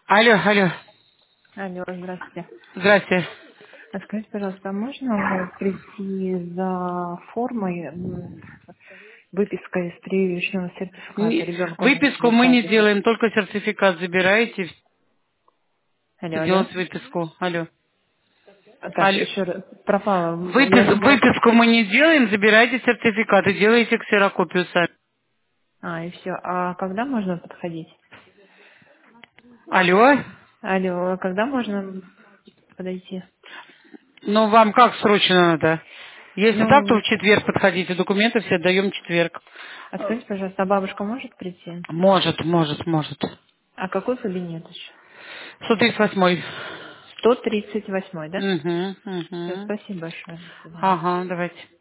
Алло, алло. Алло, здравствуйте. Здрасте. А скажите, пожалуйста, а можно прийти за формой выпиской из прививочного сертификата ребенку Выписку в мы не садике? делаем, только сертификат забираете Алло, и алло. делать выписку. Алло. Так, Алло. еще раз, пропала. Я не знаю. Выписку мы не делаем, забирайте сертификат и делаете ксерокопию сами. И все. А когда можно подходить? Алло. Алло, а когда можно подойти? Ну, вам как срочно надо? Если так, то Ну, в четверг подходите. Документы все даем в четверг. а скажите, пожалуйста, а бабушка может прийти? Может, может, может. А какой кабинет еще? 138. 138, да? Угу, Все, угу. спасибо большое. До свидания. Ага, давайте.